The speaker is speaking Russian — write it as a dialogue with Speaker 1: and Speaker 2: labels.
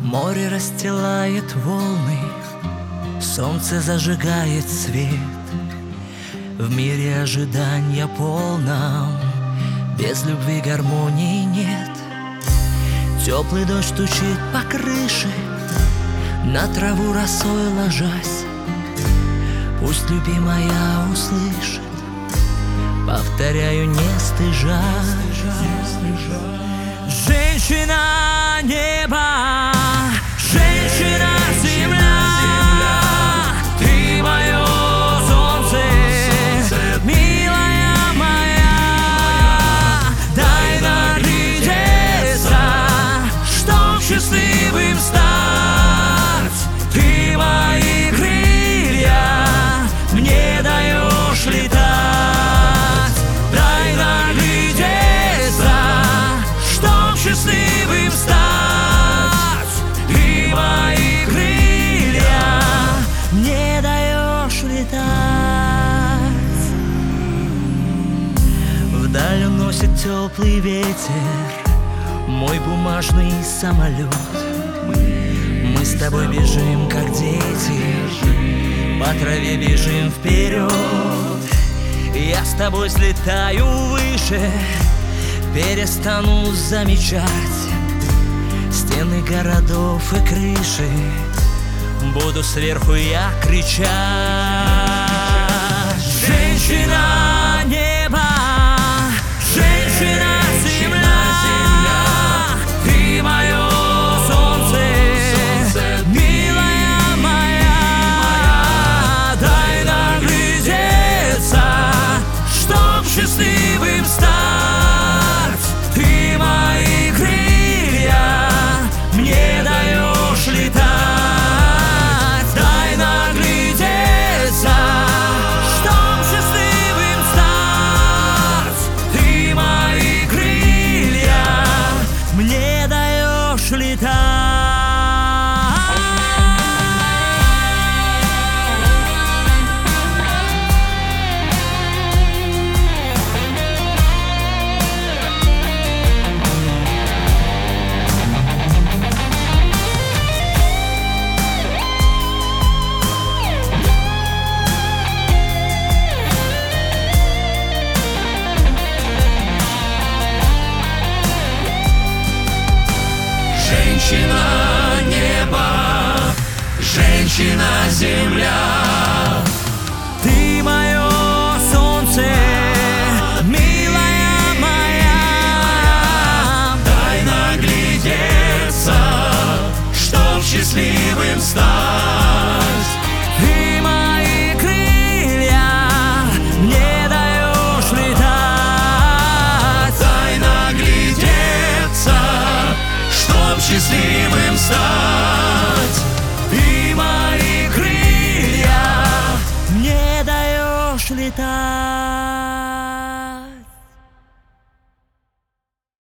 Speaker 1: Море расстилает волны, солнце зажигает свет. В мире ожидания полном, без любви гармонии нет. Теплый дождь стучит по крыше, на траву росой ложась. Пусть любимая услышит, повторяю, не стыжась. Женщина неба, женщина земля, ты мое солнце, милая моя. Дай наглядеться, чтоб счастливым стать. Ты мои крылья мне даешь летать. Дай наглядеться, чтоб счастливым стать. Ты мои крылья мне даешь летать. Вдаль уносит теплый ветер мой бумажный самолет. Мы с тобой бежим, как дети, по траве бежим вперед. Я с тобой слетаю выше, перестану замечать стены городов и крыши. Буду сверху я кричать. Женщина неба, женщина земля, ты мое солнце, милая моя. Дай наглядеться, чтоб счастливым стать. Ты мои крылья мне даешь летать. Дай наглядеться, чтоб счастливым стать. Ты мои крылья мне даешь летать.
Speaker 2: Женщина неба, женщина земля,
Speaker 1: Ты мое солнце, милая моя.
Speaker 2: дай наглядеться, чтоб счастливым стать.
Speaker 1: Ты мои крылья мне даешь летать.
Speaker 2: Дай наглядеться, чтоб счастливым стать.
Speaker 1: Ты мои крылья мне даешь летать.